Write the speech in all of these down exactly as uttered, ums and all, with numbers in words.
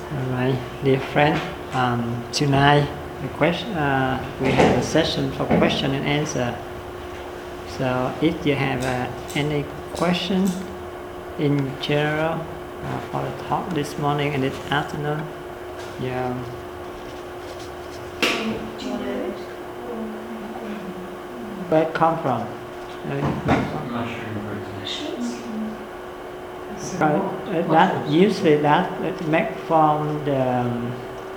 All right, dear friend. Um, tonight, the question uh, we have a session for question and answer. So, if you have uh, any question in general uh, for the talk this morning and this afternoon, yeah. Where it come from? Right, that usually that it make from the um,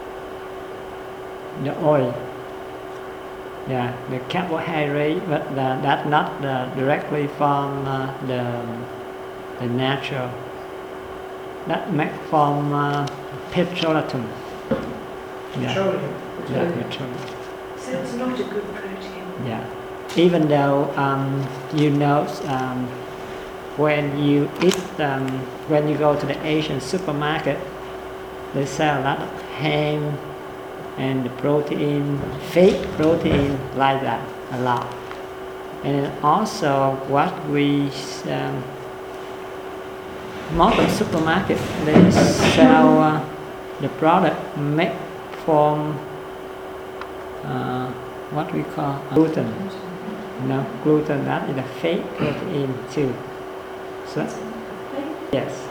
the oil. Yeah, the carbohydrate, but the, that not the, directly from uh, the the natural. That make from uh, petroleum. Yeah. Petroleum. Yeah, petroleum. So it's not a good protein. Yeah. Even though um, you know um, when you eat um, when you go to the Asian supermarket, they sell a lot of ham and the protein, fake protein like that, a lot. And also what we um, most of the supermarket, they sell uh, the product made from uh, what we call gluten. You know, gluten, that is a fake protein too. So, yes.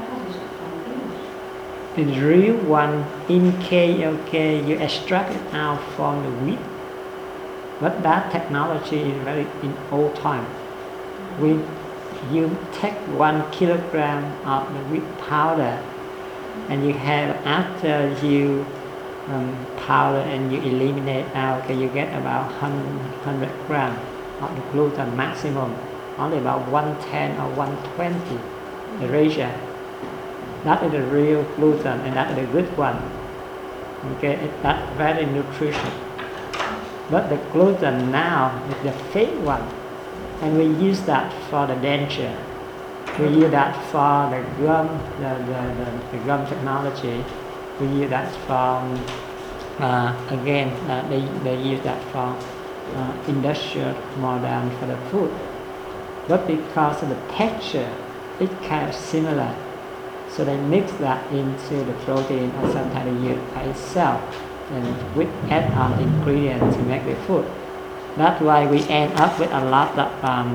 The real one in K L K, you extract it out from the wheat. But that technology is very in old time. We, you take one kilogram of the wheat powder, and you have after you um, powder and you eliminate out, okay, you get about one hundred grams of the gluten maximum, only about one ten or one twenty, the ratio. That is the real gluten, and that is the good one. Okay, it, that's very nutritious. But the gluten now is the fake one, and we use that for the denture. We use that for the gum, the, the, the, the gum technology. We use that from, uh, again, uh, they, they use that for uh, industrial more than for the food. But because of the texture, it kind of similar. So they mix that into the protein, or sometimes they use by itself, and we add on ingredients to make the food. That's why we end up with a lot of um,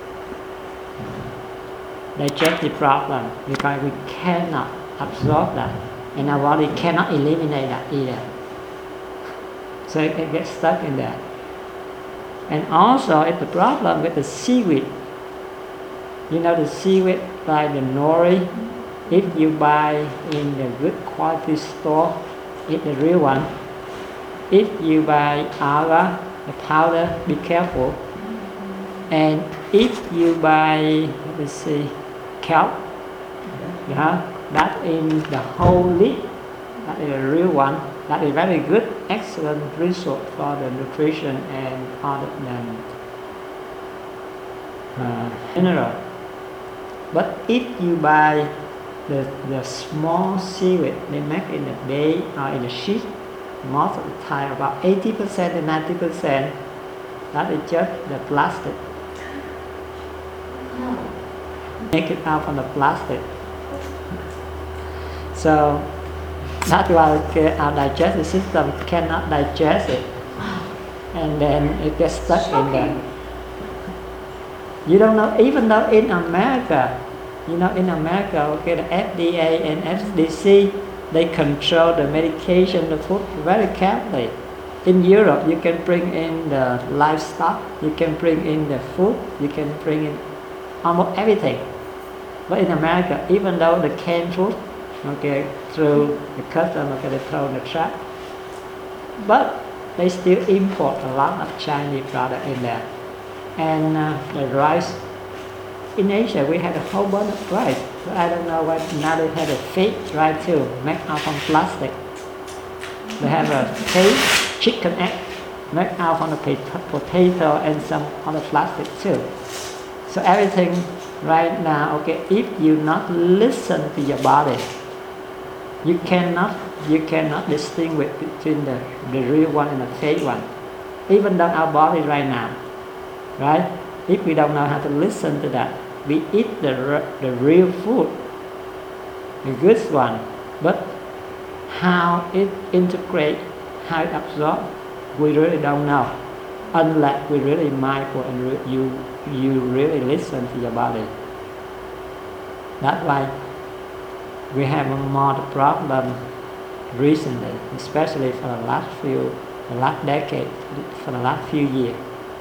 digestive problem, because we cannot absorb that, and our body cannot eliminate that either. So it, it gets stuck in there. And also, it's the problem with the seaweed. You know, the seaweed like the nori. If you buy in the good quality store, it's the real one. If you buy alga, the powder, be careful. And if you buy, let me see, kelp, yeah, that in the whole leaf, that is the real one. That is very good, excellent resource for the nutrition and other than uh, mineral. But if you buy The, the small seaweed they make in the bay or in the sheet, most of the time about eighty percent and ninety percent, that is just the plastic. Make it out from the plastic. So that's why our digestive system cannot digest it, and then it gets stuck in there. You don't know, even though in America, You know, in America, okay, the F D A and F D C, they control the medication, the food very carefully. In Europe, you can bring in the livestock, you can bring in the food, you can bring in almost everything. But in America, even though the canned food, okay, through the custom, okay, they throw in the trap, but they still import a lot of Chinese product in there. And uh, the rice. In Asia, we had a whole bunch of rice, but I don't know why now they have a fake rice too, made out from plastic. They have a fake chicken egg, made out from the potato and some other plastic too. So everything right now, okay, if you not listen to your body, you cannot, you cannot distinguish between the, the real one and the fake one. Even though our body right now, right? If we don't know how to listen to that, we eat the, the real food, the good one, but how it integrates, how it absorbs, we really don't know, unless we really mindful and re- you you really listen to your body. That's why we have more problem recently, especially for the last few, the last decade, for the last few years.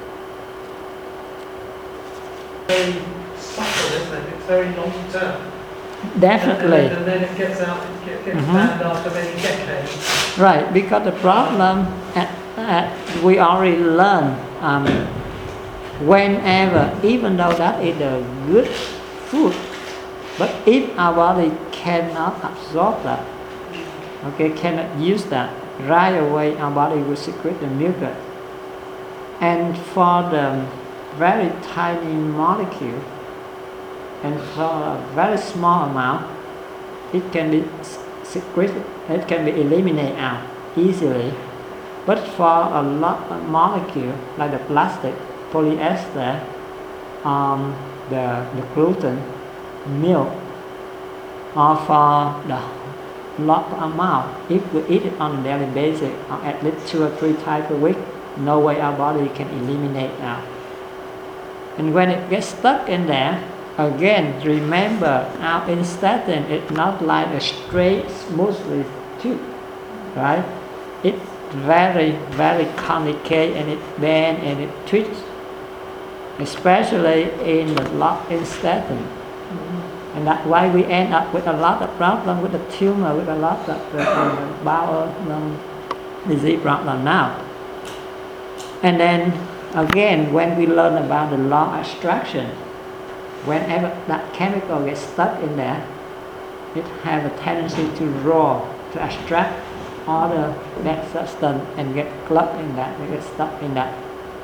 Very subtle, isn't it? It's very long term. Definitely. And, and, then, and then it gets out, it gets, gets Mhm. banned after many decades. Right, because the problem at, at we already learn um, whenever, even though that is a good food, but if our body cannot absorb that, okay, cannot use that, right away our body will secrete the mucus. And for the very tiny molecule, and for a very small amount, it can be secreted, it can be eliminated out easily. But for a lot of molecule like the plastic, polyester, um, the, the gluten, milk, or for the lot amount, if we eat it on a daily basis, or at least two or three times a week, no way our body can eliminate out. And when it gets stuck in there, again, remember our intestine is not like a straight, smoothly tube, right? It's very, very complicated and it bends and it twists, especially in the large intestine. Mm-hmm. And that's why we end up with a lot of problems with the tumor, with a lot of uh, bowel um, disease problem now. And then again, when we learn about the law of extraction, whenever that chemical gets stuck in there, it has a tendency to roll, to extract all the bad substance and get clogged in that, they get stuck in that.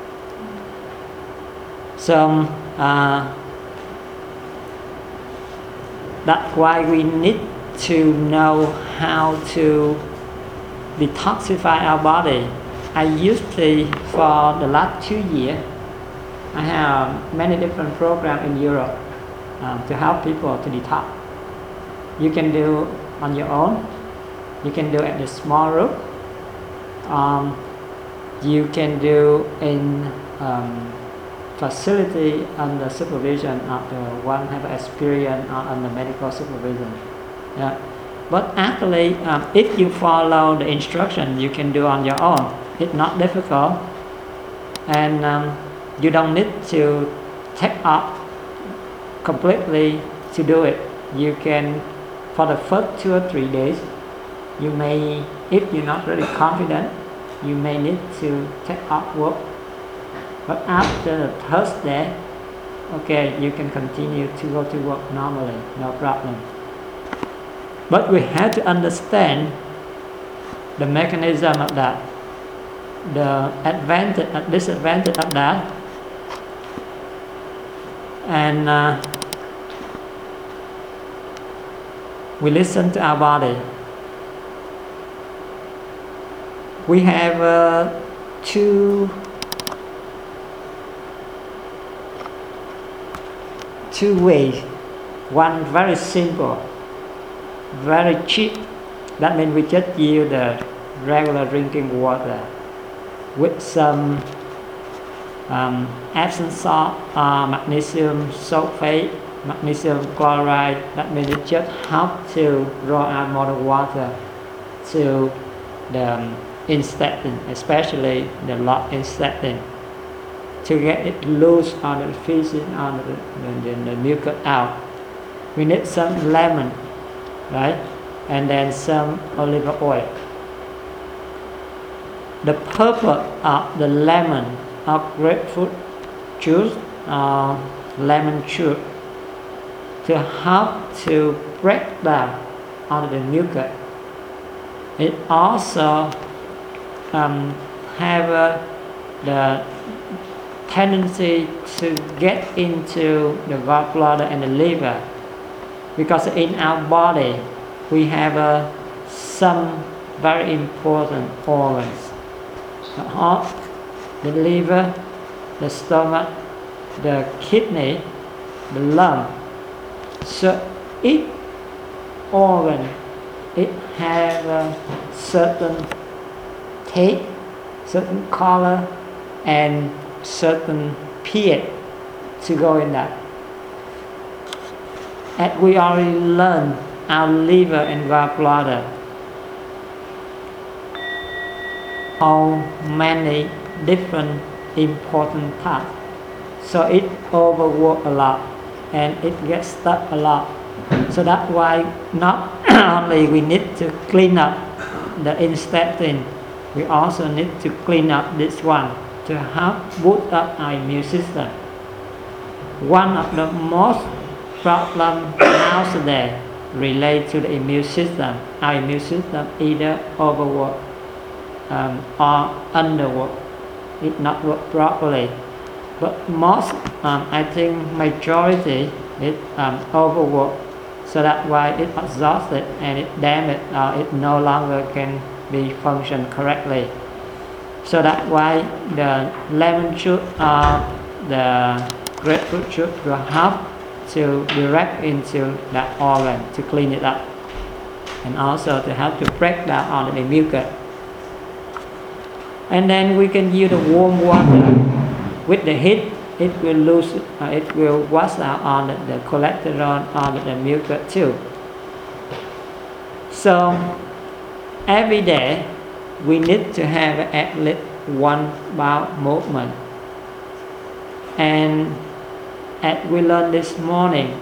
So uh, that's why we need to know how to detoxify our body. I used to, for the last two years, I have many different programs in Europe um, to help people to detox. You can do on your own. You can do at the small group. Um, you can do in um, facility under supervision of the one have experience or under medical supervision. Yeah. But actually, um, if you follow the instruction, you can do on your own. It's not difficult, and um, you don't need to take up completely to do it. You can, for the first two or three days, you may, if you're not really confident, you may need to take up work. But after the third day, okay, you can continue to go to work normally, no problem. But we have to understand the mechanism of that, the advantage and disadvantage of that, and uh, we listen to our body. We have uh, two two ways. One very simple, very cheap. That means we just use the regular drinking water with some um, Epsom salt, uh, magnesium sulfate, magnesium chloride. That means it just helps to draw out more water to the um, intestine, especially the large intestine, to get it loose on the feces, on the, the, the, the mucus out. We need some lemon, right? And then some olive oil. The purpose of the lemon, of grapefruit juice, or lemon juice, to help to break down on the mucus. It also um, have uh, the tendency to get into the gallbladder and the liver, because in our body we have uh, some very important organs: the heart, the liver, the stomach, the kidney, the lung. So each organ it have a certain taste, certain color, and certain pH to go in that. And we already learned our liver and gallbladder, how many different important parts. So it overwork a lot and it gets stuck a lot. So that's why not only we need to clean up the intestine, we also need to clean up this one to help boost up our immune system. One of the most problems nowadays relate to the immune system. Our immune system either overwork um, or underwork. It not work properly. But most, um, I think majority, it um, overwork. So that's why it exhausted and it damaged or it no longer can be function correctly. So that's why the lemon juice or the grapefruit juice will help to direct into that organ to clean it up, and also to help to break down on the mucus. And then we can use the warm water. With the heat, it will lose, uh, it will wash out on the, the cholesterol on the mucus too. So every day we need to have at least one bowel movement. And as we learned this morning,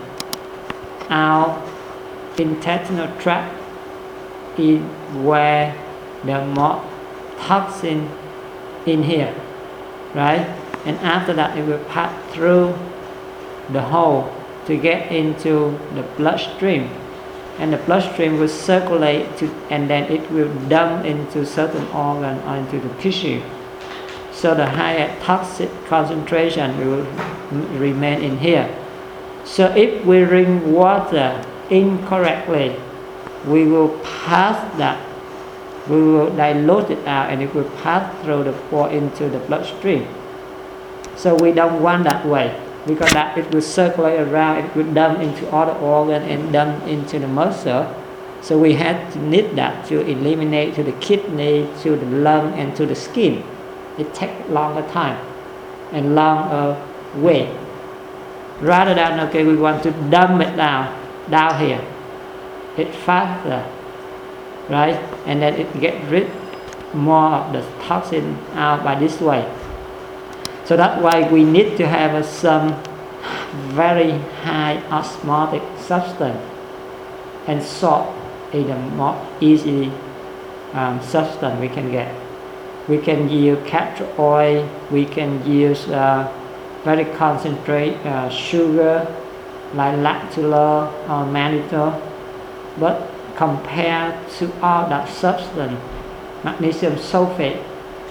our intestinal tract is where the more toxin in here, right? And after that it will pass through the hole to get into the bloodstream, and the bloodstream will circulate to, and then it will dump into certain organ or into the tissue. So the higher toxic concentration will remain in here. So if we drink water incorrectly, we will pass that, we will dilute it out, and it will pass through the pore into the bloodstream. So we don't want that way, because that it will circulate around, it will dump into other organs and dump into the muscle. So we have to need that to eliminate to the kidney, to the lung, and to the skin. It takes longer time and longer way. Rather than, okay, we want to dump it down, down here. It's faster, right? And then it get rid more of the toxin out by this way. So that's why we need to have uh, some very high osmotic substance, and salt is the more easy um, substance we can get. We can use castor oil, we can use uh, very concentrated uh, sugar like lactulose or mannitol, but compared to all that substance, magnesium sulfate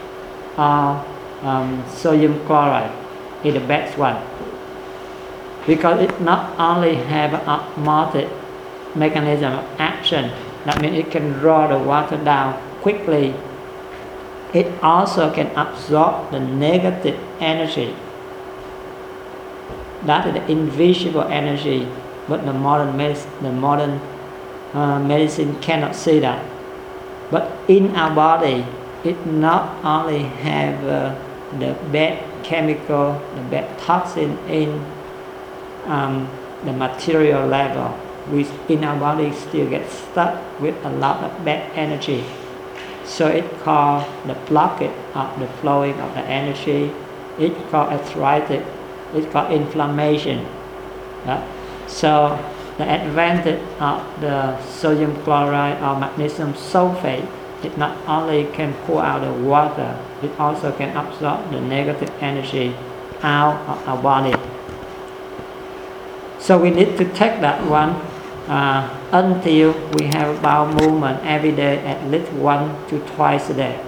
or um, sodium chloride is the best one, because it not only have an osmotic mechanism of action, that means it can draw the water down quickly. It also can absorb the negative energy. That is the invisible energy, but the modern medicine, the modern uh, medicine cannot see that. But in our body, it not only have uh, the bad chemical, the bad toxin in um, the material level, which in our body still get stuck with a lot of bad energy. So it called the blockage of the flowing of the energy. It's called arthritis. It's called inflammation. Uh, so the advantage of the sodium chloride or magnesium sulfate, it not only can pour out the water, it also can absorb the negative energy out of our body. So we need to take that one uh, until we have bowel movement every day, at least one to twice a day.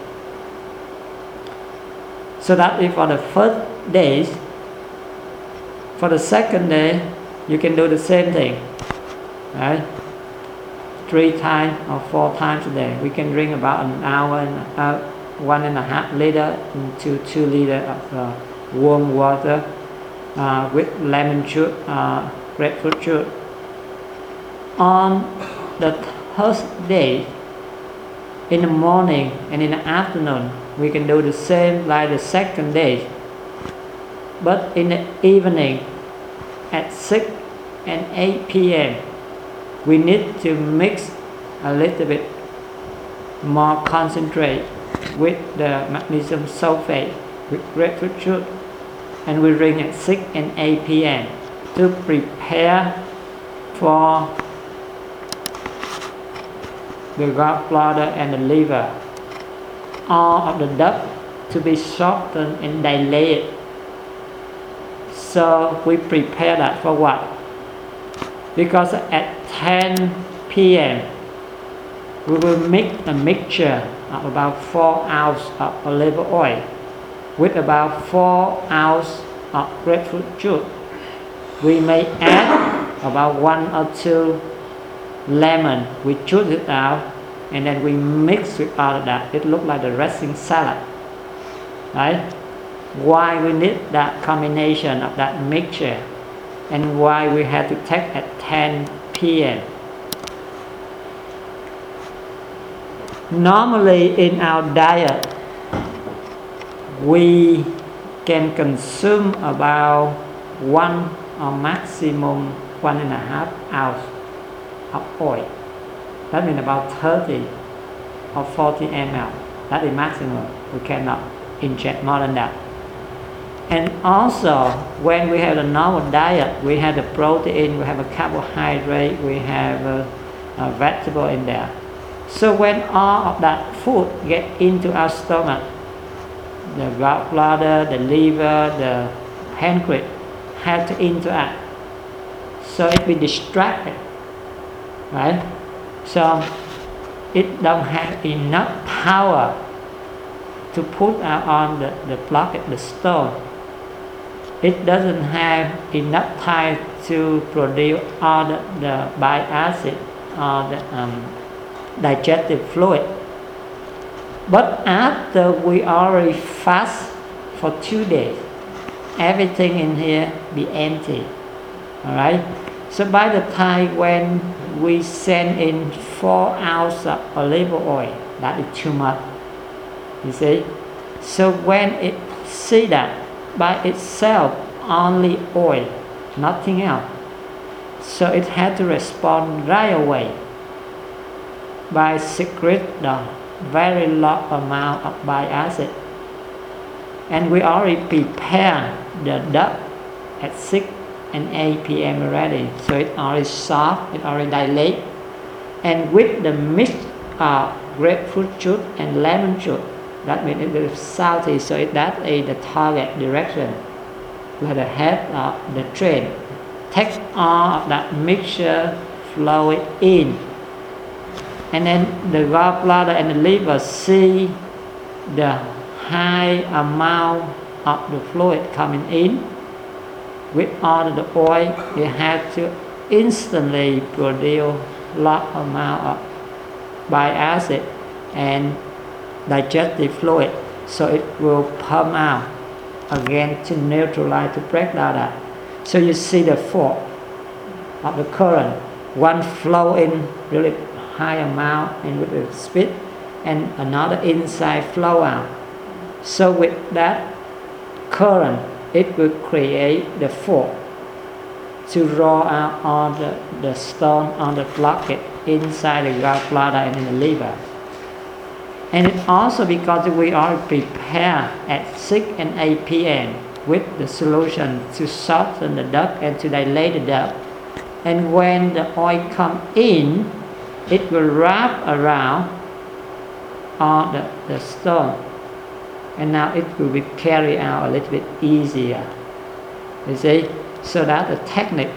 So that is for the first days. For the second day, you can do the same thing, right? Three times or four times a day. We can drink about an hour and uh, one and a half liter to two liter of uh, warm water uh, with lemon juice, uh, grapefruit juice. On the first day, in the morning and in the afternoon, we can do the same like the second day. But in the evening, at six and eight p.m., we need to mix a little bit more concentrate with the magnesium sulfate with grapefruit juice, and we drink at six and eight p.m. to prepare for the gallbladder and the liver, all of the duct to be softened and dilated. So we prepare that for what? Because at ten p.m. we will make a mixture of about four ounces of olive oil with about four ounces of grapefruit juice. We may add about one or two lemon. We juice it out and then we mix with all of that. It looks like the dressing salad, right? Why we need that combination of that mixture and why we have to take at ten p.m. Normally in our diet, we can consume about one or maximum one and a half ounce of oil. That means about thirty or forty milliliters. That is maximum. We cannot inject more than that. And also, when we have a normal diet, we have the protein, we have a carbohydrate, we have a, a vegetable in there. So when all of that food get into our stomach, the gallbladder, the liver, the pancreas have to interact. So it will distracted, right? So it don't have enough power to put out on the, the blockage, the stone. It doesn't have enough time to produce all the, the bile acid or the um, digestive fluid. But after we already fast for two days, everything in here be empty. Alright? So by the time when we send in four ounces of olive oil, that is too much. You see? So when it see that by itself only oil, nothing else, so it had to respond right away by secrete the very low amount of bile acid. And we already prepared the duct at six and eight p.m. already, so it already soft, it already dilate, and with the mix of grapefruit juice and lemon juice, that means it is salty, so it, that is the target direction, like the head of the train. Take all of that mixture, flow it in, and then the gallbladder and the liver see the high amount of the fluid coming in. With all of the oil, they have to instantly produce large amount of bile acid and digestive fluid, so it will pump out again to neutralize, to break down that. So you see the fault of the current. One flow in really high amount and with the speed, and another inside flow out. So with that current, it will create the fault to draw out all the, the stone on the blockage inside the gallbladder and in the liver. And it also because we are prepared at six and eight p.m. with the solution to soften the duct and to dilate the duct. And when the oil comes in, it will wrap around all the, the stone. And now it will be carried out a little bit easier. You see? So that's the technique,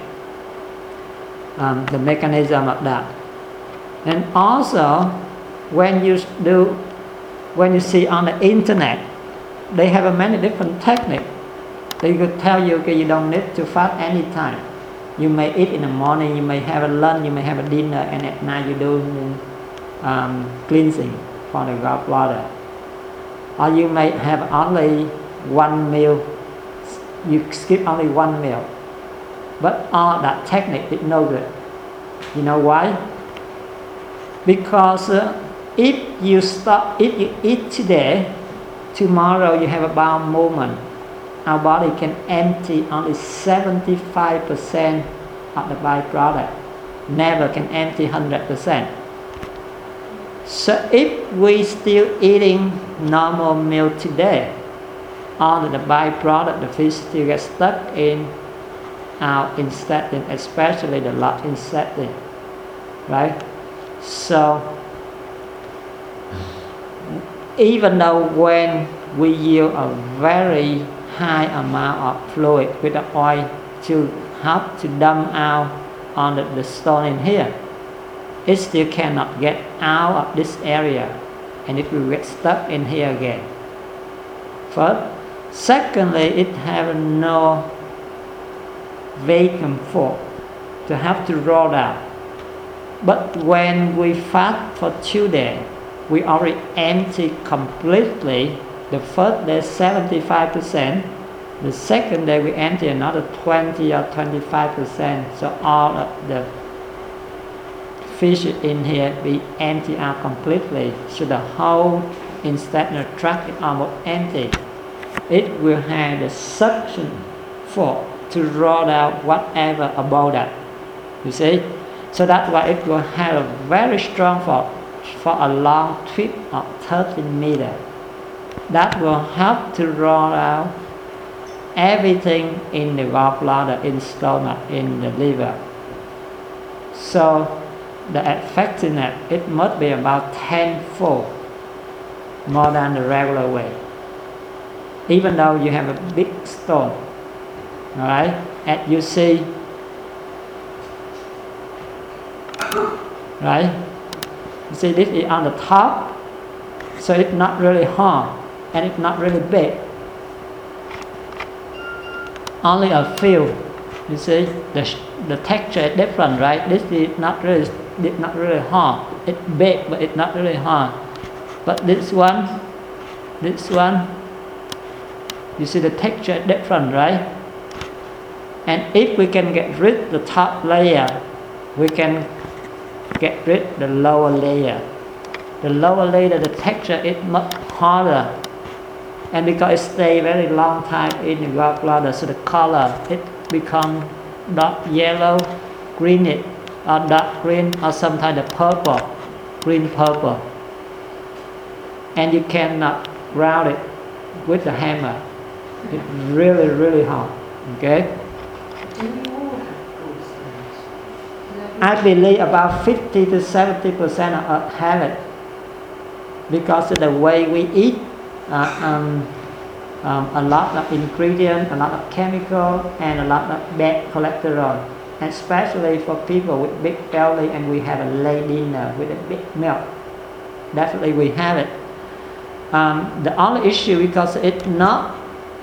um, the mechanism of that. And also, when you do, when you see on the internet, they have a many different techniques. They could tell you, okay, you don't need to fast anytime. You may eat in the morning, you may have a lunch, you may have a dinner, and at night you do um, cleansing for the gallbladder. Or you may have only one meal, you skip only one meal. But all that technique is no good. You know why? Because uh, if you stop, if you eat today, tomorrow you have a bowel movement. Our body can empty only seventy-five percent of the byproduct. Never can empty one hundred percent. So if we still eating normal meal today, all of the byproduct, the fish still get stuck in our intestine, especially the large intestine, right? So even though when we yield a very high amount of fluid with the oil to help to dump out on the, the stone in here, it still cannot get out of this area and it will get stuck in here again. First. Secondly, it have no vacuum force to have to roll out. But when we fast for two days, we already empty completely. The first day seventy-five percent, the second day we empty another twenty or twenty-five percent. So all of the fish in here be empty out completely. So the whole intestinal tract is almost empty. It will have the suction force to roll out whatever above that. You see? So that's why it will have a very strong force for a long trip of thirteen meters. That will help to roll out everything in the gallbladder, in stomach, in the liver. So the effectiveness, it must be about tenfold more than the regular way. Even though you have a big stone, alright, and you see, right, you see this is on the top, so it's not really hard, and it's not really big, only a few, you see, the, the texture is different, right, this is not really, it's not really hard, it's big, but it's not really hard, but this one, this one, you see the texture is different, right? And if we can get rid of the top layer, we can get rid of the lower layer. The lower layer, the texture is much harder. And because it stays very long time in the gallbladder, so the color, it becomes dark yellow, greenish, or dark green, or sometimes the purple, green purple. And you cannot ground it with the hammer. It's really, really hard. Okay? Do we all have gallstones? I believe about fifty to seventy percent of us have it because of the way we eat. Uh, um, um, a lot of ingredients, a lot of chemical, and a lot of bad cholesterol. And especially for people with big belly and we have a late dinner with a big milk. Definitely we have it. Um, the only issue because it's not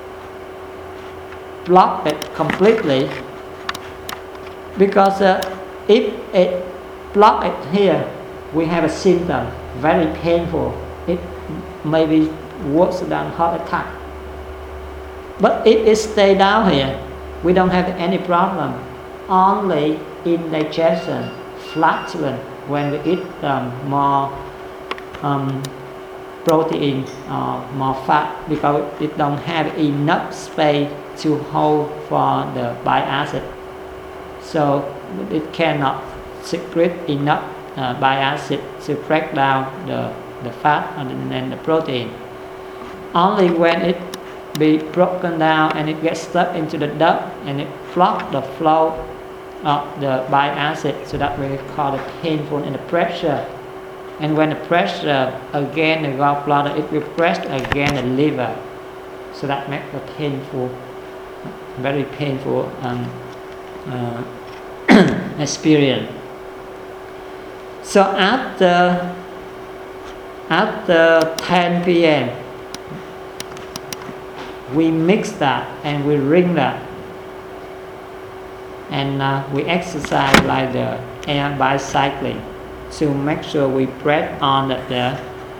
block it completely, because uh, if it block it here, we have a symptom, very painful. It may be worse than heart attack. But if it stay down here, we don't have any problem. Only indigestion, flatulence, when we eat um, more um, protein or more fat, because it don't have enough space to hold for the bile acid, so it cannot secrete enough uh, bile acid to break down the, the fat and then the protein. Only when it be broken down and it gets stuck into the duct and it blocks the flow of the bile acid, so that we call it painful and the pressure. And when the pressure again the gallbladder, it will press again the liver, so that makes a painful, very painful um, uh, experience. So after after ten p m we mix that and we ring that, and uh, we exercise like the air bicycling to make sure we press on the, the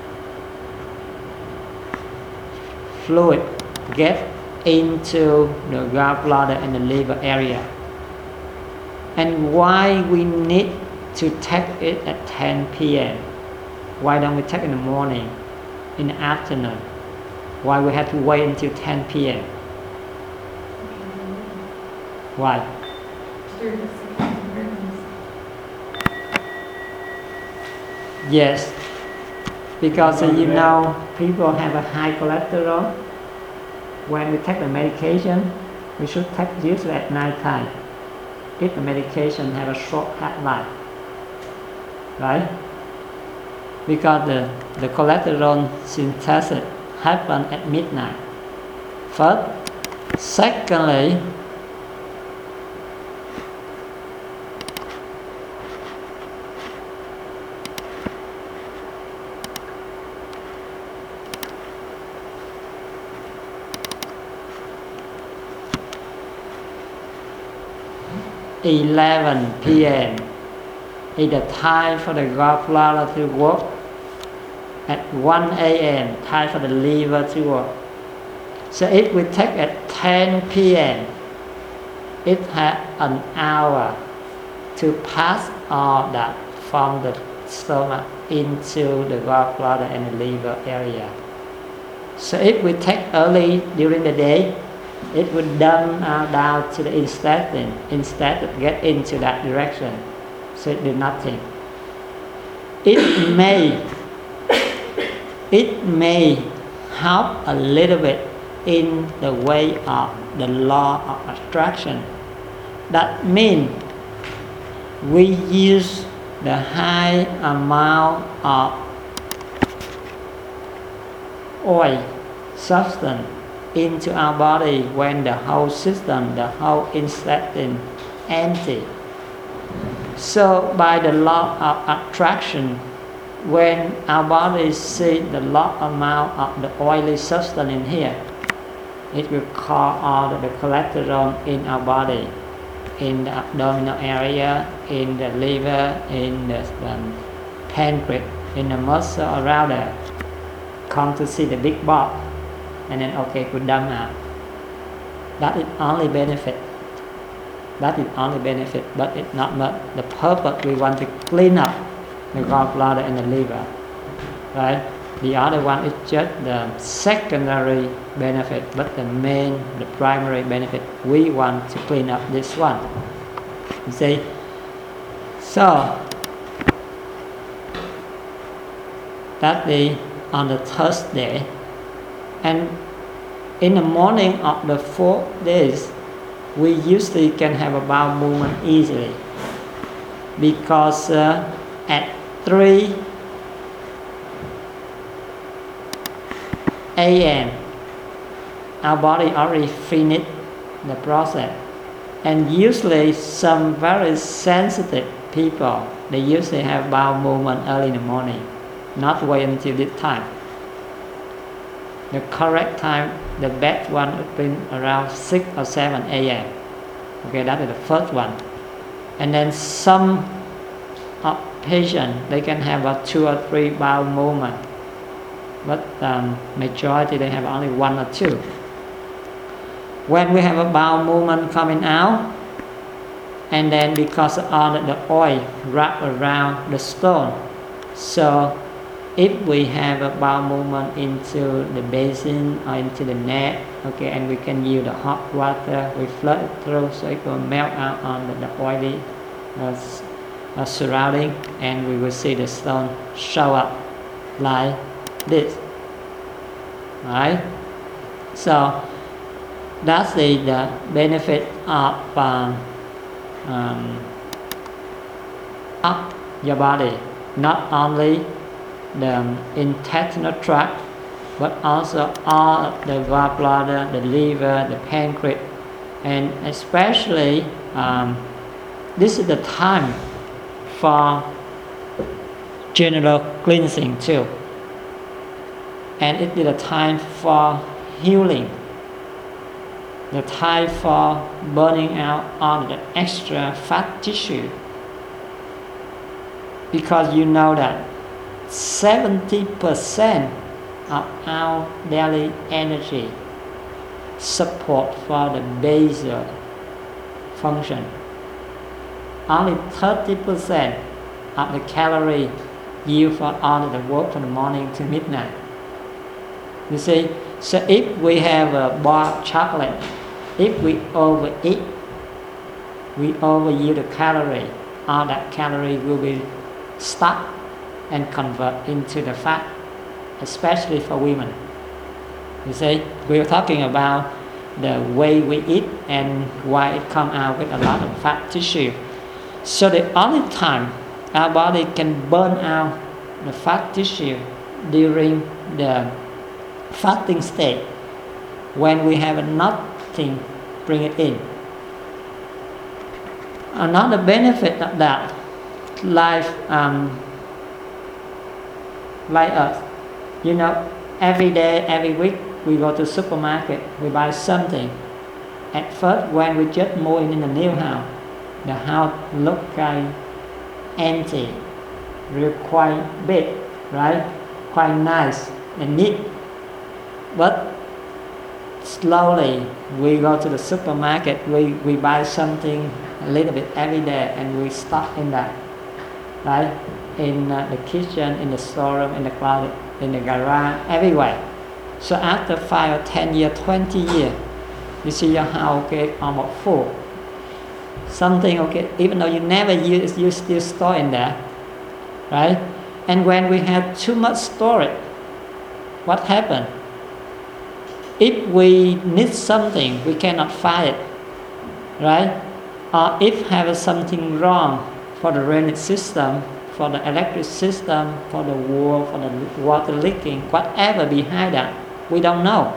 fluid get into the gallbladder and the liver area. And why we need to take it at ten p.m. Why don't we take it in the morning, in the afternoon? Why we have to wait until ten p.m.? Why? Yes, because uh, you know people have a high cholesterol. When we take the medication, we should take usually at night time. If the medication have a short half-life, right? Because the, the cholesterol synthesis happen at midnight. First, secondly, eleven p.m. is the time for the gallbladder to work. At one a.m. time for the liver to work. So if we take at ten p.m. it has an hour to pass all that from the stomach into the gallbladder and the liver area. So if we take early during the day, it would dump uh, down to the intestine instead of get into that direction. So it did nothing. It may it may help a little bit in the way of the law of attraction. That means we use the high amount of oil substance into our body when the whole system, the whole intestine empty. So by the law of attraction, when our body see the large amount of the oily substance in here, it will call all the cholesterol in our body, in the abdominal area, in the liver, in the um, pancreas, in the muscle around there, come to see the big box, and then okay, it will dump out. That is only benefit. That is only benefit, but it's not much. The purpose we want to clean up the gallbladder and the liver, right? The other one is just the secondary benefit, but the main, the primary benefit, we want to clean up this one. You see? So, that is on the Thursday, and in the morning of the fourth days, we usually can have a bowel movement easily, because uh, at three a.m. our body already finished the process, and usually some very sensitive people, they usually have bowel movement early in the morning, not wait until this time. The correct time, the best one would be around six or seven a.m. Okay, that is the first one. And then some uh, patients, they can have a two or three bowel movement, but um, majority they have only one or two. When we have a bowel movement coming out, and then because of all the oil wrapped around the stone, so if we have a bowel movement into the basin or into the neck, okay, and we can use the hot water, we flood it through so it will melt out on the, the oily uh, uh, surrounding, and we will see the stone show up like this. Alright? So that's the, the benefit of um, um, up your body, not only the intestinal tract, but also all of the gallbladder, the liver, the pancreas, and especially um, this is the time for general cleansing too, and it is a time for healing, the time for burning out all the extra fat tissue, because you know that seventy percent of our daily energy support for the basal function. Only thirty percent of the calorie used for all of the work from the morning to midnight. You see, so if we have a bar of chocolate, if we overeat, we overuse the calorie, all that calorie will be stuck and convert into the fat, especially for women. You see, we are talking about the way we eat and why it come out with a lot of fat tissue. So the only time our body can burn out the fat tissue during the fasting state, when we have nothing bring it in. Another benefit of that, life um, like us, you know, every day, every week we go to supermarket, we buy something. At first, when we just move in the new house, the house look kind of empty, real quite big, right? Quite nice and neat. But slowly we go to the supermarket, we, we buy something a little bit every day, and we stop in that, right? In uh, the kitchen, in the storeroom, in the closet, in the garage, everywhere. So after five or ten years, twenty years, you see your house okay, almost full. Something okay, even though you never use, you still store in there, right? And when we have too much storage, what happens? If we need something, we cannot find it, right? Or if have something wrong for the drainage system, for the electric system, for the wall, for the water leaking, whatever behind that, we don't know.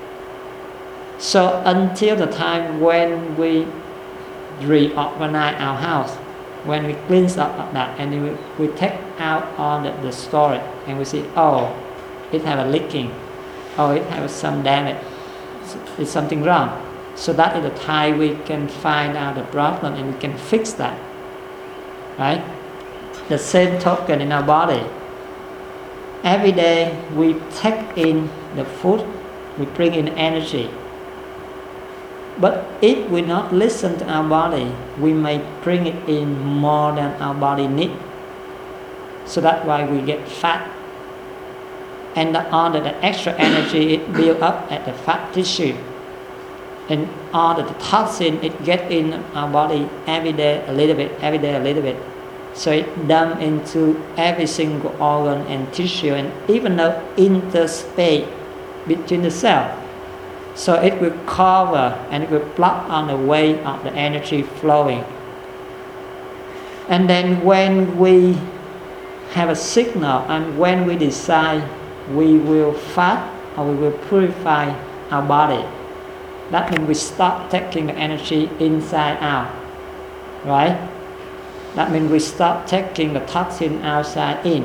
So until the time when we reorganize our house, when we cleanse up of that, and we, we take out all the, the storage, and we see, oh, it have a leaking, oh, it has some damage, it's something wrong. So that is the time we can find out the problem and we can fix that, right? The same token in our body. Every day we take in the food, we bring in energy. But if we not listen to our body, we may bring it in more than our body needs. So that's why we get fat. And the, all the, the extra energy it build up at the fat tissue. And all the, the toxin it get in our body every day a little bit, every day a little bit. So it dump into every single organ and tissue, and even the interspace between the cells. So it will cover and it will block on the way of the energy flowing. And then when we have a signal and when we decide we will fast or we will purify our body, that means we stop taking the energy inside out, right? That means we stop taking the toxin outside in.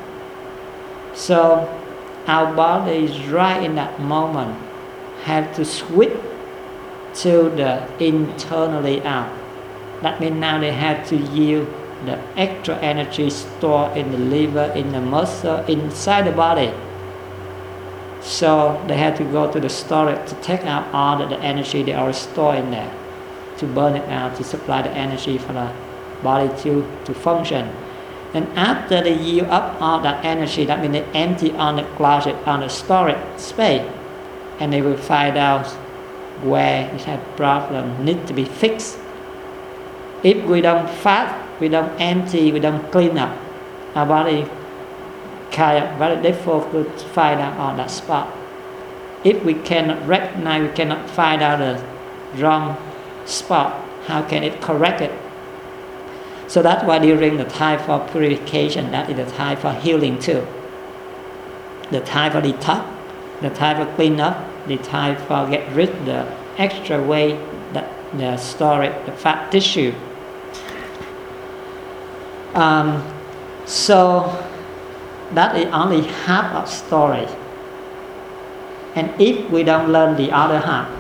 So our body is right in that moment have to switch to the internally out. That means now they have to use the extra energy stored in the liver, in the muscle, inside the body. So they have to go to the storage to take out all of the energy they are stored in there, to burn it out, to supply the energy for the body to, to function. And after they use up all that energy, that means they empty on the closet, on the storage space, and they will find out where it has problem, need to be fixed. If we don't fast, we don't empty, we don't clean up, our body kind of very difficult to find out on that spot. If we cannot recognize, we cannot find out the wrong spot, how can it correct it? So that's why during the time for purification, that is the time for healing too. The time for detox, the time for clean up, the time for get rid of the extra weight, that the storage, the fat tissue. Um, so that is only half of story. And if we don't learn the other half,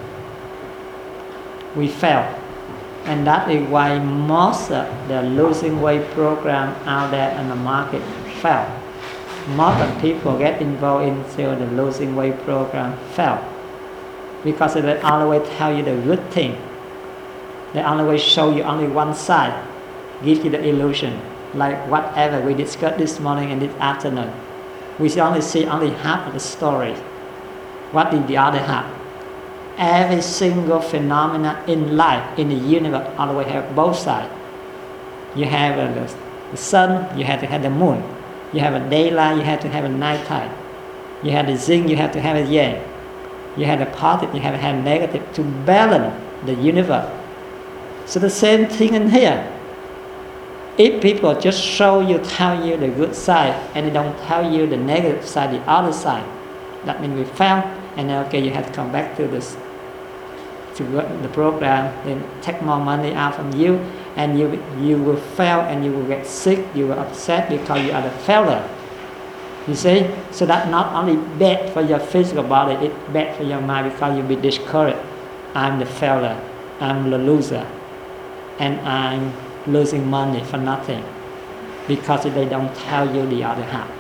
we fail. And that is why most of the losing weight program out there in the market fail. Most of people get involved into the losing weight program fail. Because they always tell you the good thing. They always show you only one side, give you the illusion. like whatever we discussed this morning and this afternoon. We only see only half of the story. What is the other half? Every single phenomena in life, in the universe, always have both sides. You have uh, the, the sun, you have to have the moon. You have a daylight, you have to have a nighttime. You have the yin, you have to have a yang. You have the positive, you have to have negative to balance the universe. So the same thing in here. If people just show you, tell you the good side, and they don't tell you the negative side, the other side, that means we fail, and then okay, you have to come back to this, to the program, then take more money out from you, and you you will fail, and you will get sick, you will upset because you are the failure. You see, so that not only bad for your physical body, it's bad for your mind because you'll be discouraged. I'm the failure, I'm the loser, and I'm losing money for nothing because they don't tell you the other half.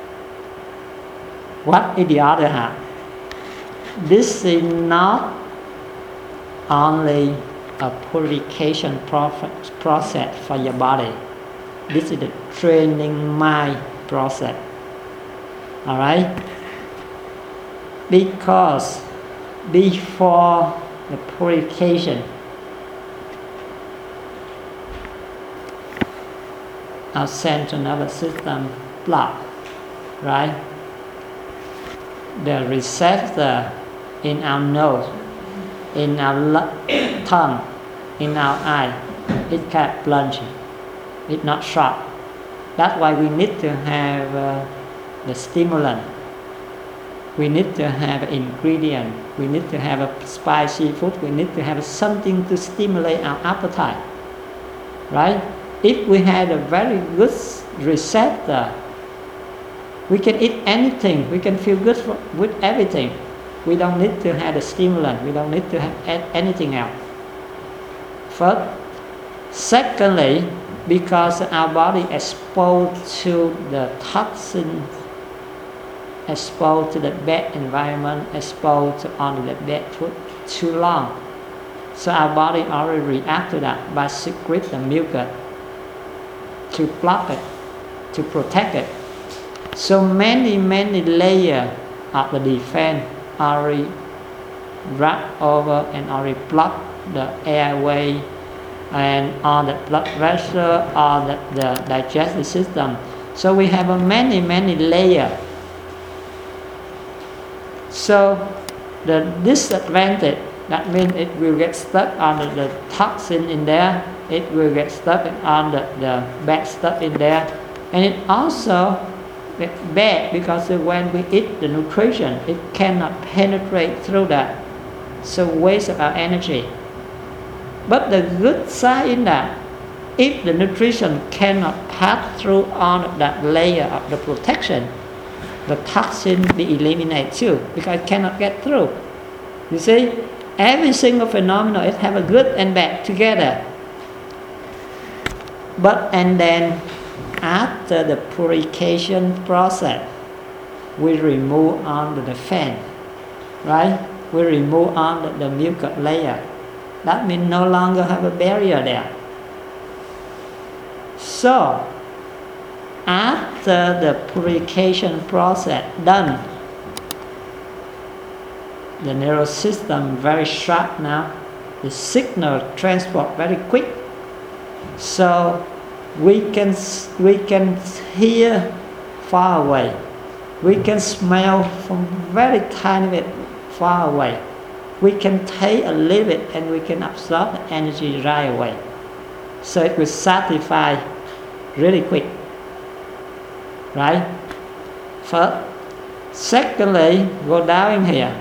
What is the other half? This is not only a purification process for your body. This is the training mind process. Alright? Because before the purification, our central nervous system blocked, right? The receptor in our nose, in our tongue, in our eye, it can't plunge. It's not sharp. That's why we need to have uh, the stimulant. We need to have an ingredient. We need to have a spicy food. We need to have something to stimulate our appetite, right? If we had a very good receptor, we can eat anything. We can feel good for, with everything. We don't need to have a stimulant. We don't need to have anything else. First. Secondly, because our body exposed to the toxin, exposed to the bad environment, exposed to only the bad food too long. So our body already reacts to that by secrete the mucus to block it, to protect it. So many, many layers of the defense already wrap over and already block the airway and on the blood pressure, on the, the digestive system. So we have a many, many layers. So the disadvantage, that means it will get stuck on the, the toxin in there, it will get stuck on the, the bad stuff in there, and it also gets bad because when we eat the nutrition, it cannot penetrate through that, so waste of our energy. But the good side in that, if the nutrition cannot pass through on that layer of the protection, the toxin be eliminated too, because it cannot get through. You see, every single phenomenon, it have a good and bad together. But and then after the purification process, we remove on the fan, right? We remove on the, the mucus layer. That means no longer have a barrier there. So after the purification process done, the nervous system very sharp now, the signal transport very quick, so we can we can hear far away, we can smell from very tiny bit far away, we can take a little bit and we can absorb the energy right away, so it will satisfy really quick, right? First. Secondly, go down in here.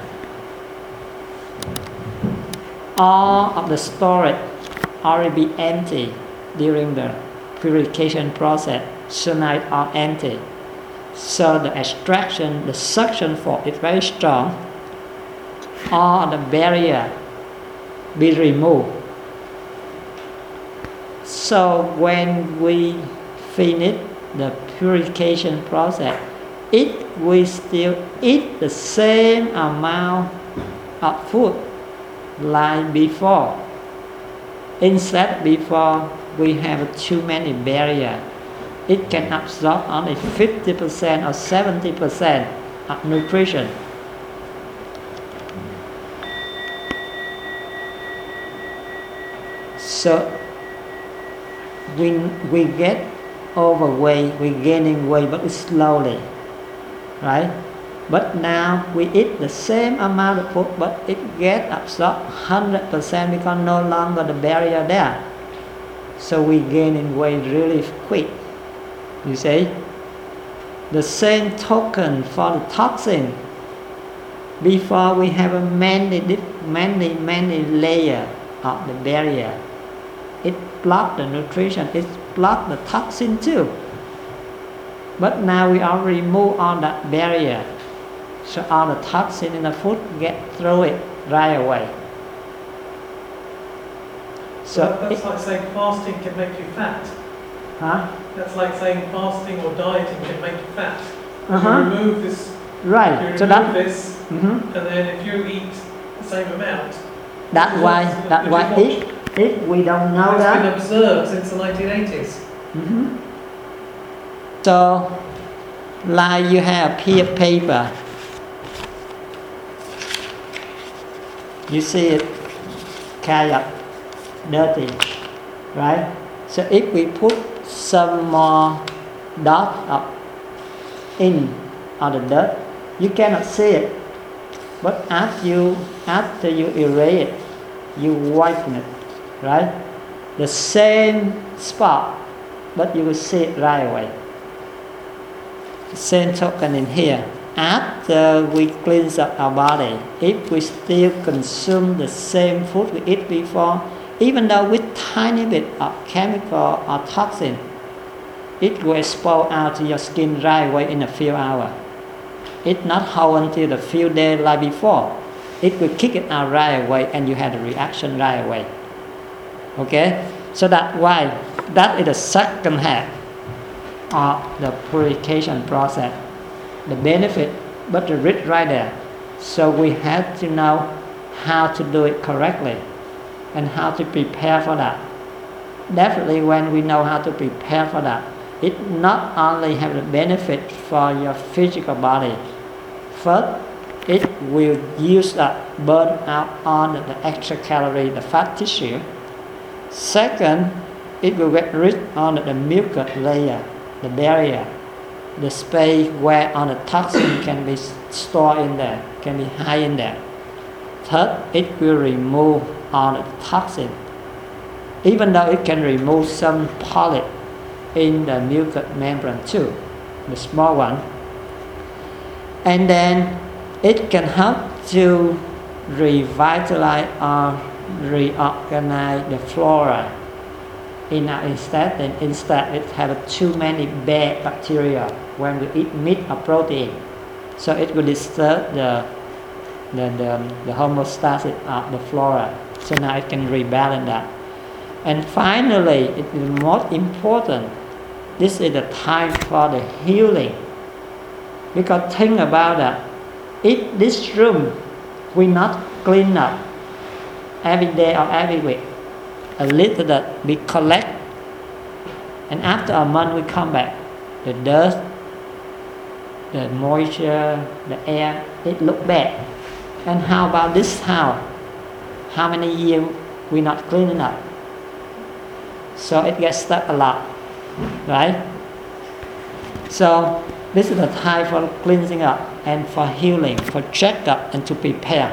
All of the storage already be empty during the purification process, so now it's all empty. So the extraction, the suction force is very strong. All the barrier be removed. So when we finish the purification process, if we still eat the same amount of food like before, instead before we have too many barriers, it can absorb only fifty percent or seventy percent of nutrition. So when we get overweight, we're gaining weight, but it's slowly, right? But now we eat the same amount of food, but it gets absorbed one hundred percent because no longer the barrier there. So we gaining weight really quick. You see? The same token for the toxin. Before we have a many, many, many layer of the barrier. It blocked the nutrition, it blocked the toxin too. But now we all remove all that barrier. So all the toxin in the food get through it right away. So that, that's it, like saying fasting can make you fat. huh? That's like saying fasting or dieting can make you fat. Uh-huh. You remove this, you Right. remove So that this, mhm. and then if you eat the same amount, That's Which why is- that's which why is what- if if we don't know it's been that. observed since the nineteen eighties. Mhm. So like you have peer paper. You see it kind of dirty, right? So if we put some more dot of ink on the dirt, you cannot see it. But after you after you erase it, you whiten it, right? The same spot, but you will see it right away. Same token in here. After we cleanse up our body, if we still consume the same food we eat before, even though with tiny bit of chemical or toxin, it will expose out to your skin right away in a few hours. It not hold until a few days like before. It will kick it out right away and you have a reaction right away. Okay? So that's why that is the second half of the purification process. The benefit, but the risk right there. So we have to know how to do it correctly and how to prepare for that. Definitely when we know how to prepare for that, it not only have the benefit for your physical body. First, it will use up, burn out all the extra calorie, the fat tissue. Second, it will get rid of the mucus layer, the barrier, the space where all the toxin can be stored in there, can be high in there. Third, it will remove all the toxin, even though it can remove some polyp in the mucous membrane too, the small one. And then it can help to revitalize or reorganize the flora in our intestine. Instead, it has too many bad bacteria when we eat meat or protein. So it will disturb the the, the, the homeostasis of the flora. So now it can rebalance that. And finally, it is most important, this is the time for the healing. Because think about that. If this room we not clean up every day or every week, a little that we collect, and after a month we come back, the dust, the moisture, the air, it look bad. And how about this house? How many years we not cleaning up? So it gets stuck a lot, right? So this is the time for cleansing up and for healing, for checkup and to prepare.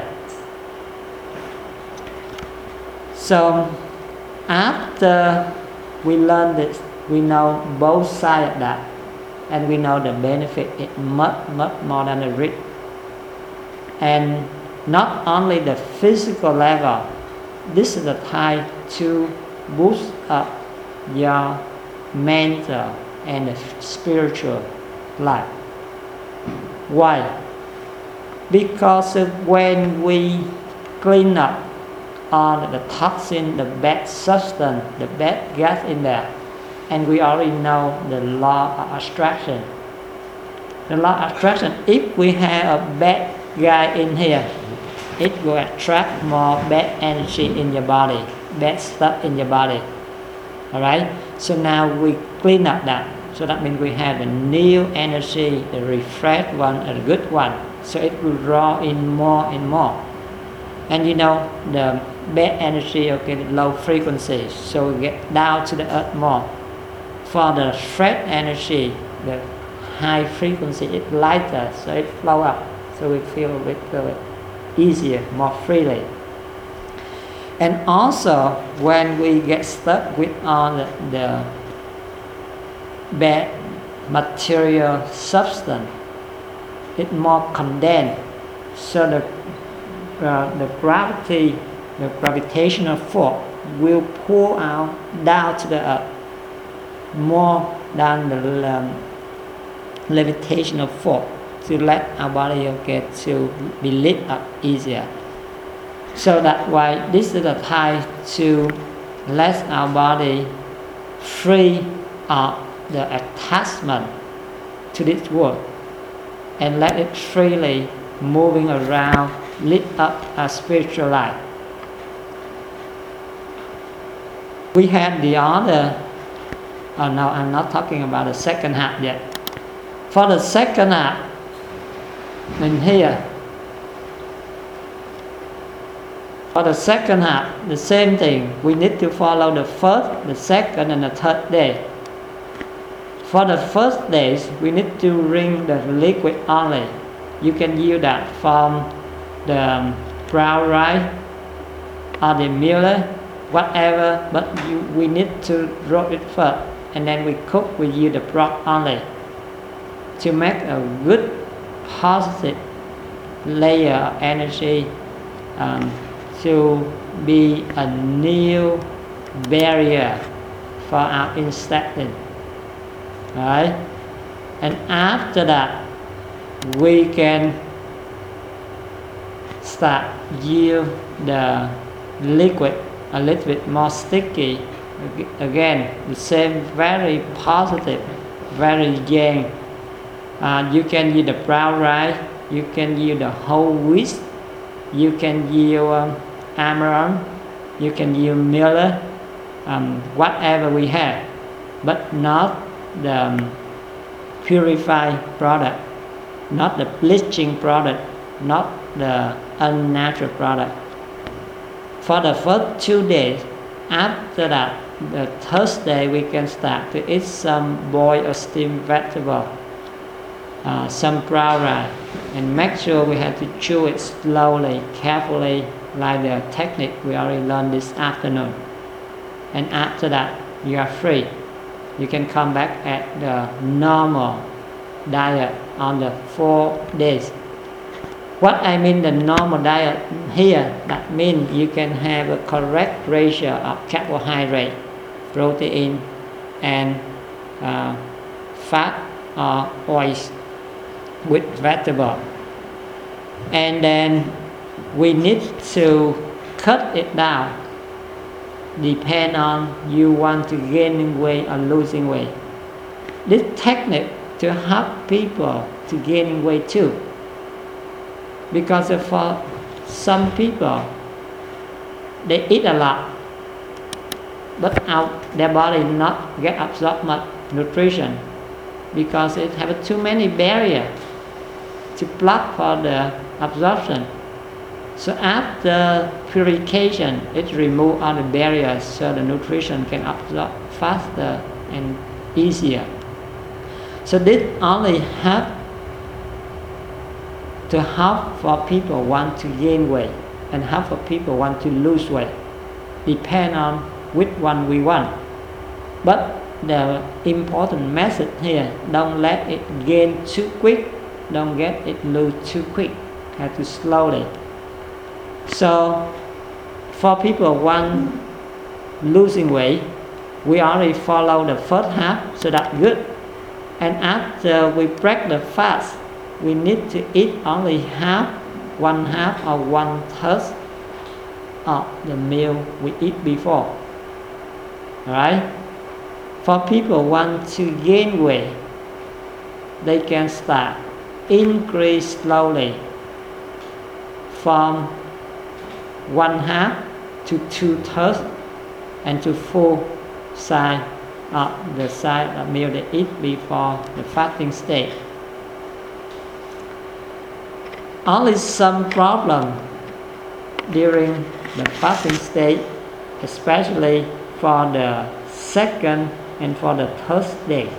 So after we learn this, we know both sides of that, and we know the benefit is much, much more than the risk. And not only the physical level, this is the time to boost up your mental and the spiritual life. Why? Because when we clean up all the toxin, the bad substance, the bad gas in there, and we already know the law of attraction. The law of attraction, if we have a bad guy in here, it will attract more bad energy in your body, bad stuff in your body. Alright? So now we clean up that. So that means we have the new energy, the refreshed one, a good one. So it will draw in more and more. And you know, the bad energy, okay, the low frequency, so we get down to the earth more. For the fresh energy, the high frequency, it's lighter, so it flow up. So we feel a bit uh, easier, more freely. And also, when we get stuck with all the, the bad material substance, it's more condensed. So the uh, the gravity, the gravitational force will pull out down to the earth more than the um, levitational force to let our body get to be lit up easier. So that's why this is the time to let our body free of the attachment to this world and let it freely moving around, lit up a spiritual life. We have the other, oh no, I'm not talking about the second half yet. For the second half, in here, for the second half, the same thing. We need to follow the first, the second, and the third day. For the first days, we need to drink the liquid only. You can use that from the brown rice or the millet, whatever, but you, we need to roast it first, and then we cook, we use the broth only to make a good positive layer of energy, um, to be a new barrier for our intestine. Right? And after that, we can start use the liquid a little bit more sticky. Again, the same very positive, very yang. Uh, you can use the brown rice, you can use the whole wheat, you can use um, amaranth, you can use millet, um, whatever we have, but not the um, purified product, not the bleaching product, not the unnatural product. For the first two days, after that, the third day we can start to eat some boiled or steamed vegetable, uh, some brown rice, and make sure we have to chew it slowly, carefully, like the technique we already learned this afternoon. And after that, you are free. You can come back at the normal diet on the four days. What I mean the normal diet here, that means you can have a correct ratio of carbohydrate, protein, and uh, fat or oils with vegetable. And then we need to cut it down, depend on you want to gain weight or losing weight. This technique to help people to gain weight too, because for some people they eat a lot, but out their body not get absorb much nutrition because it have too many barriers to block for the absorption. So after purification, it remove all the barriers so the nutrition can absorb faster and easier. So this only help to help for people want to gain weight and help for people want to lose weight. Depend on which one we want. But the important message here, don't let it gain too quick, don't get it lose too quick. Have to slowly. So for people want losing weight, we already follow the first half, so that's good. And after we break the fast, we need to eat only half, one half or one third of the meal we eat before. Alright? For people want to gain weight, they can start increase slowly from one half to two thirds and to full size of the size of meal they eat before the fasting state. Only some problem during the fasting state, especially for the second and for the third day.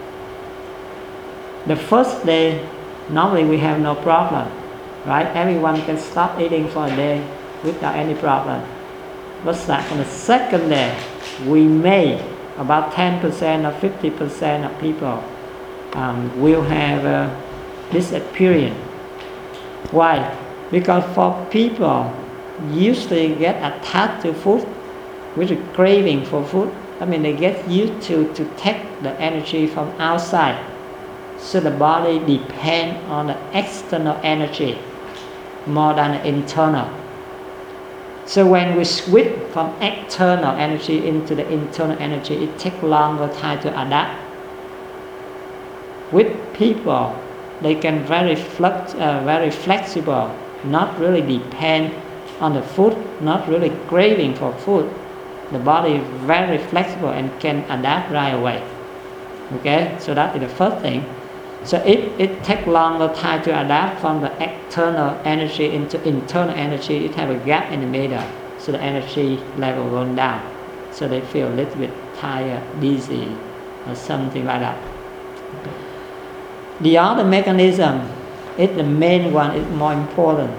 The first day, normally we have no problem, right? Everyone can stop eating for a day without any problem. But on the second day, we may, about ten percent or fifty percent of people um, will have uh, this experience. Why? Because for people usually get attached to food with a craving for food. I mean, they get used to, to take the energy from outside. So the body depends on the external energy more than the internal. So when we switch from external energy into the internal energy, it takes longer time to adapt. With people, they can very flux, uh, very flexible, not really depend on the food, not really craving for food. The body is very flexible and can adapt right away. Okay, so that is the first thing. So if it takes longer time to adapt from the external energy into internal energy, it has a gap in the middle. So the energy level goes down. So they feel a little bit tired, dizzy, or something like that. The other mechanism is the main one, is more important.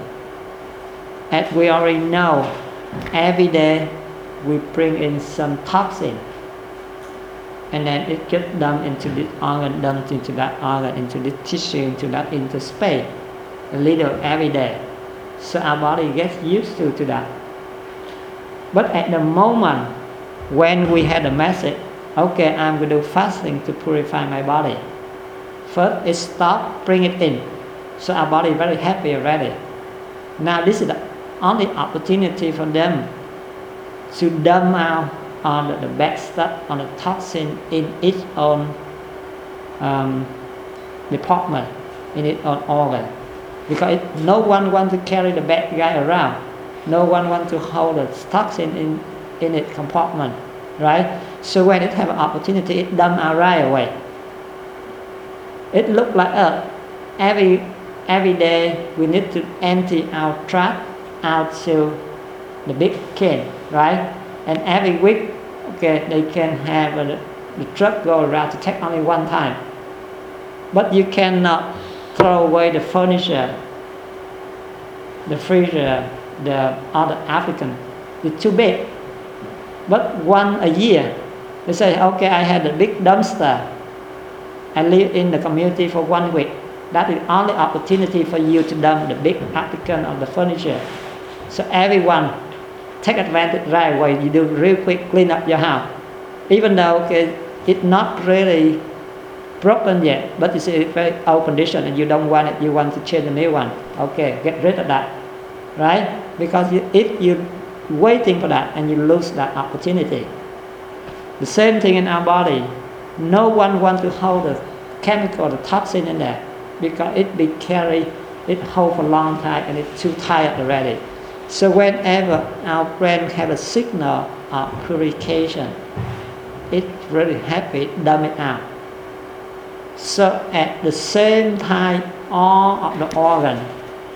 As we already know, every day we bring in some toxin, and then it gets dumped into this organ, dumped into that organ, into this tissue, into that into space, a little every day. So our body gets used to, to that. But at the moment when we had a message, okay, I'm going to do fasting to purify my body. First, it stop, bring it in. So our body is very happy already. Now this is the only opportunity for them to dump out on the, the bad stuff, on the toxin in its own um, department, in its own organ. Because it, no one wants to carry the bad guy around. No one wants to hold the toxin in, in its compartment, right? So when it have an opportunity, it dump out right away. It look like us. Every, every day we need to empty our trash out to the big can, right? And every week, okay, they can have a, the truck go around to take only one time. But you cannot throw away the furniture, the freezer, the other African. It's too big. But one a year, they say, okay, I had a big dumpster. I live in the community for one week. That is the only opportunity for you to dump the big African of the furniture. So everyone take advantage right away. You do real quick, clean up your house. Even though okay, it's not really broken yet, but it's a very old condition and you don't want it, you want to change a new one. Okay, get rid of that, right? Because you, if you're waiting for that and you lose that opportunity. The same thing in our body. No one wants to hold the chemical, the toxin in there because it be carried, it hold for a long time and it's too tired already. So whenever our brain have a signal of purification, it's really happy, dump it out. So at the same time, all of the organ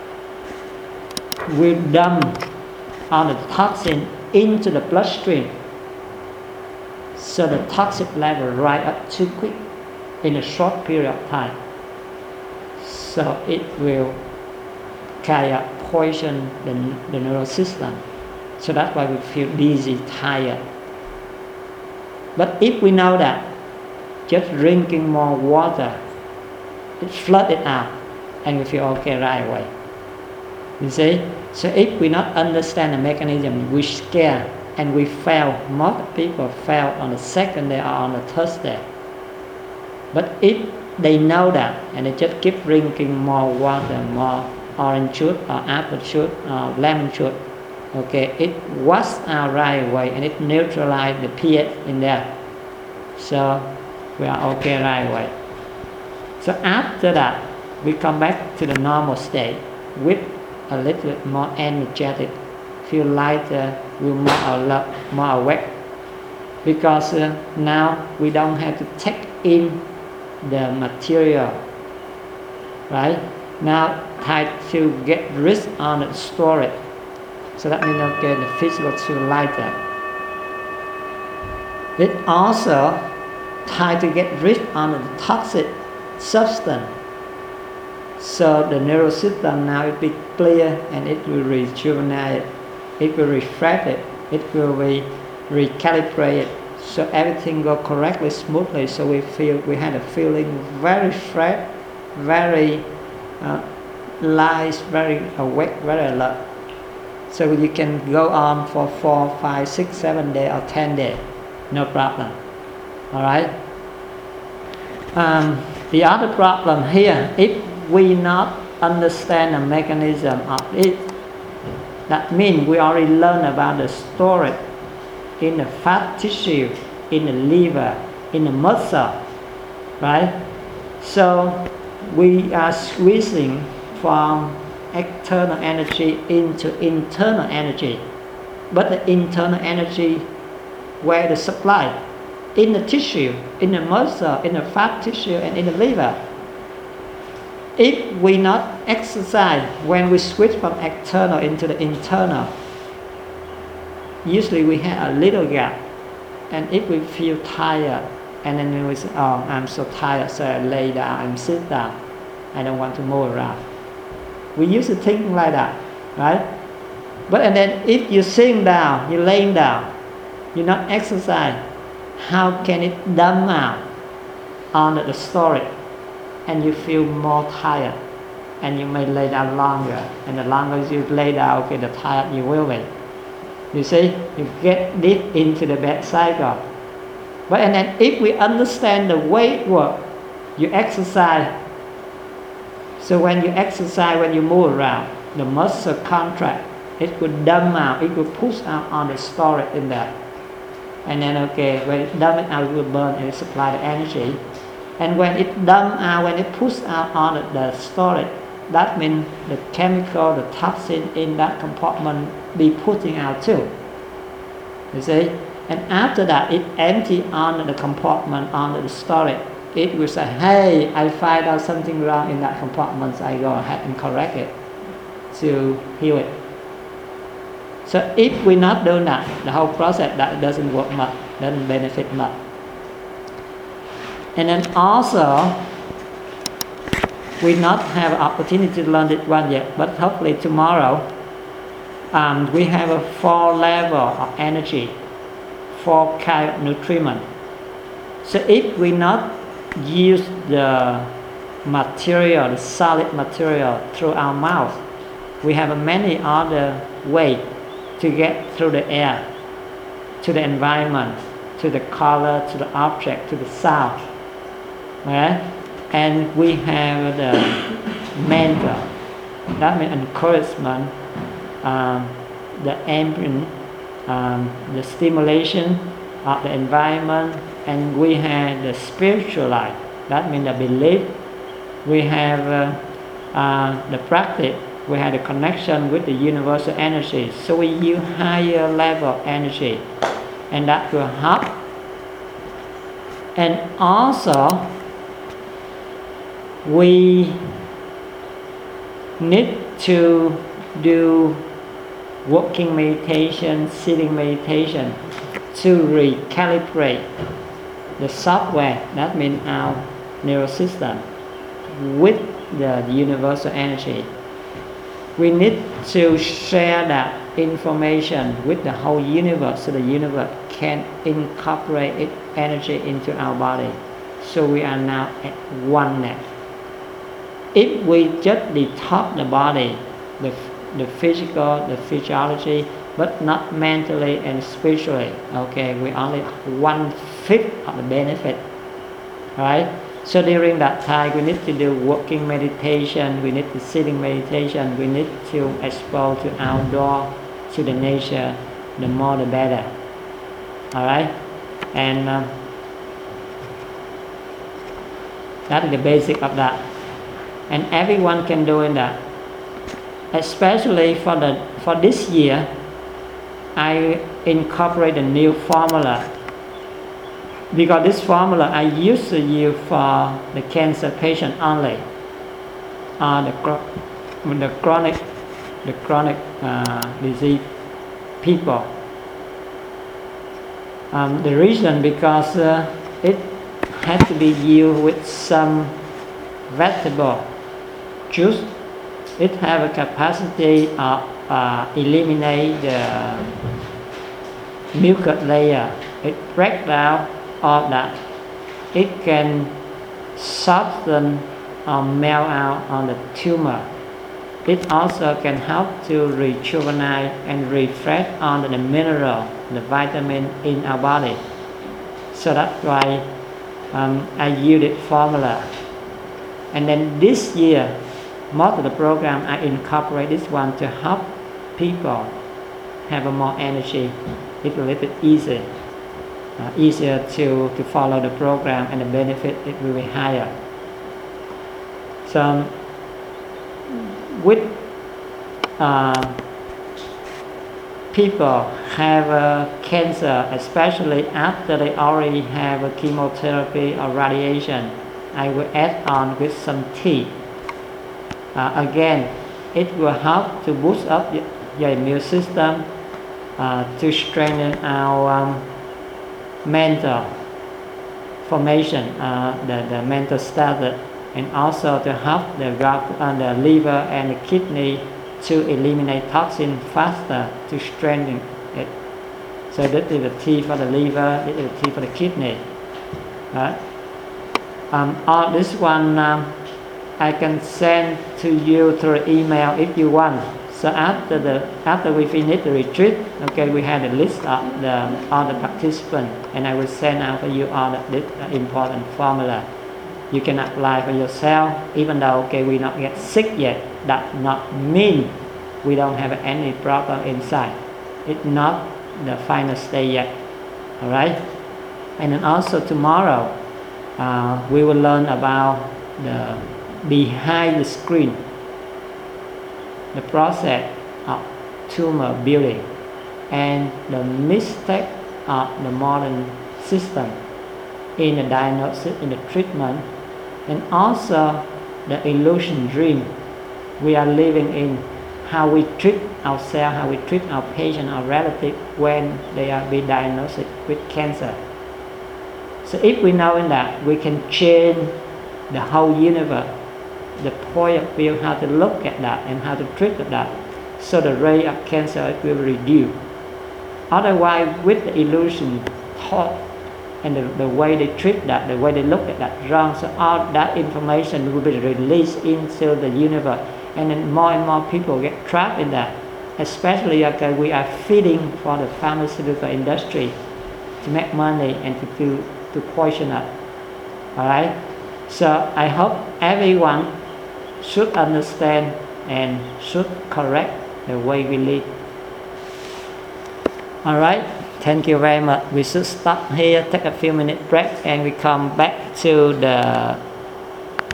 will dump all the toxin into the bloodstream. So the toxic level rise up too quick in a short period of time. So it will carry out poison the, the nervous system. So that's why we feel dizzy, tired. But if we know that, just drinking more water, it flood it out, and we feel okay right away. You see? So if we not understand the mechanism, we scare and we fail. Most people fail on the second day or on the third day. But if they know that and they just keep drinking more water, more orange juice or apple juice or lemon juice, okay, it washes out right away and it neutralizes the pH in there. So we are okay right away. So after that, we come back to the normal state with a little bit more energetic, feel lighter, feel more alert, more awake. because uh, now we don't have to take in the material, right? Now try to get rid on it, store it. So that means okay, the physical to lighter. It also try to get rid on the toxic substance. So the neural system now it be clear and it will rejuvenate it, it will refresh it, it will be recalibrate it, so everything go correctly, smoothly. So we feel we had a feeling very fresh, very uh, light, very awake, very alert. So you can go on for four, five, six, seven days or ten days, no problem. All right. Um, the other problem here, if we not understand the mechanism of it, that means we already learned about the storage in the fat tissue, in the liver, in the muscle, right? So we are switching from external energy into internal energy, but the internal energy where the supply in the tissue, in the muscle, in the fat tissue, and in the liver. If we not exercise when we switch from external into the internal, usually we have a little gap, and if we feel tired, and then we say, oh, I'm so tired, so I lay down and sit down, I don't want to move around. We used to think like that, right? But and then if you're sitting down, you're laying down, you're not exercise, how can it dump out on the storage? And you feel more tired, and you may lay down longer, and the longer you lay down, okay, the tired you will be. You see, you get deep into the bed cycle. But and then if we understand the way it works, you exercise. So when you exercise, when you move around, the muscle contract, it will dump out, it will push out on the storage in there. And then okay, when it dump it out, it will burn and supply the energy. And when it dump out, when it push out on the storage, that means the chemical, the toxin in that compartment be putting out too. You see? And after that, it empty on the compartment, on the storage. It will say, hey, I find out something wrong in that compartment, so I go ahead and correct it to heal it. So if we're not doing that, the whole process, that doesn't work much, doesn't benefit much. And then also, we not have opportunity to learn this one yet, but hopefully tomorrow, um, we have a four level of energy, four kind of nutriment. So if we not use the material, the solid material through our mouth, we have many other ways to get through the air, to the environment, to the color, to the object, to the sound. Right? And we have the mental, that means encouragement, um, the ambient, um, the stimulation of the environment, and we have the spiritual life, that means the belief. We have uh, uh, the practice, we have the connection with the universal energy, so we use higher level of energy, and that will help. And also, we need to do walking meditation, sitting meditation to recalibrate the software, that means our neural system, with the universal energy. We need to share that information with the whole universe, so the universe can incorporate its energy into our body. So we are now at oneness. If we just detox the body, the, the physical, the physiology, but not mentally and spiritually, okay, we only one fifth of the benefit, right? So during that time, we need to do walking meditation, we need to sitting meditation, we need to expose to outdoor, to the nature, the more the better, all right? And um, that is the basic of that. And everyone can do in that. Especially for the for this year, I incorporate a new formula because this formula I used to use for the cancer patient only, uh, the, chro- the chronic, the chronic uh, disease people. Um, the reason because uh, it had to be used with some vegetable juice. It have a capacity of uh, eliminate the mucus layer. It breaks down all that. It can soften or melt out on the tumor. It also can help to rejuvenate and refresh on the mineral, the vitamin in our body. So that's why um, I use it formula. And then this year, most of the program I incorporate this one to help people have a more energy. It's a little bit easier, uh, easier to, to follow the program, and the benefit it will be higher. So with uh, people have uh, cancer, especially after they already have a chemotherapy or radiation, I will add on with some tea. Uh, again, it will help to boost up your, your immune system, uh, to strengthen our um, mental formation, uh, the, the mental status, and also to help the gut, uh, the liver and the kidney to eliminate toxin faster, to strengthen it. So this is the tea for the liver, this is the tea for the kidney. Right? Um, all this one um, I can send to you through email if you want. So after the after we finish the retreat, okay, we have a list of the all the participants, and I will send out for you all the, this uh, important formula. You can apply for yourself, even though okay we not get sick yet. That not mean we don't have any problem inside. It's not the final stage yet. All right, and then also tomorrow uh, we will learn about the behind the screen, the process of tumor building, and the mistake of the modern system in the diagnosis, in the treatment, and also the illusion dream we are living in, how we treat ourselves, how we treat our patient, our relative when they are being diagnosed with cancer. So if we know in that, we can change the whole universe, the point of view, how to look at that and how to treat that, so the rate of cancer will reduce. Otherwise, with the illusion thought and the, the way they treat that, the way they look at that wrong, so all that information will be released into the universe, and then more and more people get trapped in that. Especially okay, we are feeding for the pharmaceutical industry to make money and to to, to poison us. All right. So I hope everyone should understand and should correct the way we live. All right, thank you very much. We should stop here, take a few minute break, and we come back to the